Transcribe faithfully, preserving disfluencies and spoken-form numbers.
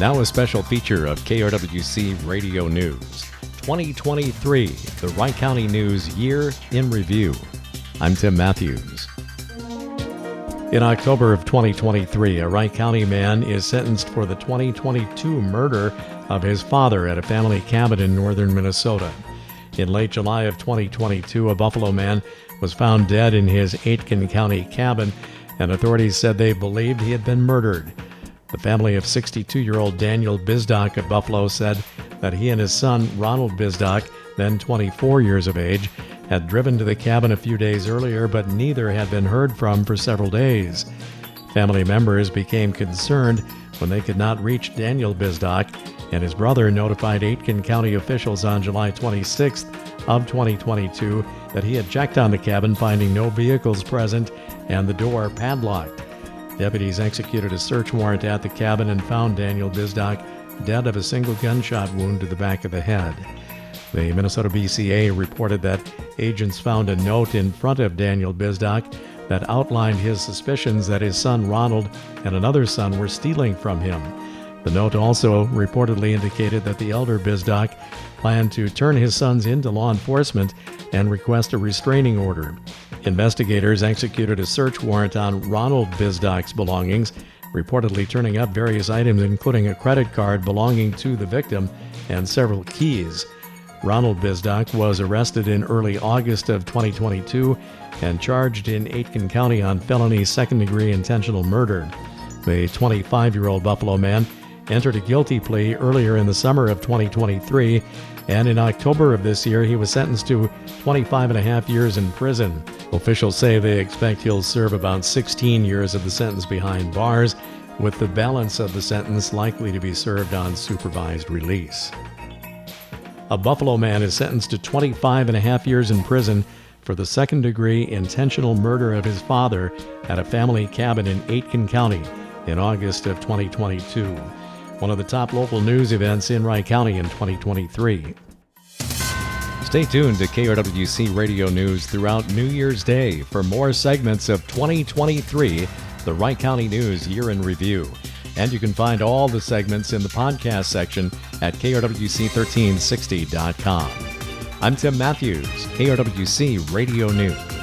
Now a special feature of K R W C Radio News. twenty twenty-three, the Wright County News Year in Review. I'm Tim Matthews. In October of twenty twenty-three, a Wright County man is sentenced for the twenty twenty-two murder of his father at a family cabin in northern Minnesota. In late July of twenty twenty-two, a Buffalo man was found dead in his Aitkin County cabin, and authorities said they believed he had been murdered. The family of sixty-two-year-old Daniel Bisdock of Buffalo said that he and his son, Ronald Bisdock, then twenty-four years of age, had driven to the cabin a few days earlier, but neither had been heard from for several days. Family members became concerned when they could not reach Daniel Bisdock, and his brother notified Aitkin County officials on July twenty-sixth of twenty twenty-two that he had checked on the cabin, finding no vehicles present and the door padlocked. Deputies executed a search warrant at the cabin and found Daniel Bisdock dead of a single gunshot wound to the back of the head. The Minnesota B C A reported that agents found a note in front of Daniel Bisdock that outlined his suspicions that his son Ronald and another son were stealing from him. The note also reportedly indicated that the elder Bisdock planned to turn his sons into law enforcement and request a restraining order. Investigators executed a search warrant on Ronald Bisdock's belongings, reportedly turning up various items including a credit card belonging to the victim and several keys. Ronald Bisdock was arrested in early August of twenty twenty-two and charged in Aitkin County on felony second-degree intentional murder. The twenty-five-year-old Buffalo man entered a guilty plea earlier in the summer of twenty twenty-three, and in October of this year he was sentenced to twenty-five and a half years in prison. Officials say they expect he'll serve about sixteen years of the sentence behind bars, with the balance of the sentence likely to be served on supervised release. A Buffalo man is sentenced to twenty-five and a half years in prison for the second-degree intentional murder of his father at a family cabin in Aitkin County in August of twenty twenty-two. One of the top local news events in Wright County in twenty twenty-three. Stay tuned to K R W C Radio News throughout New Year's Day for more segments of twenty twenty-three, the Wright County News Year in Review. And you can find all the segments in the podcast section at K R W C thirteen sixty dot com. I'm Tim Matthews, K R W C Radio News.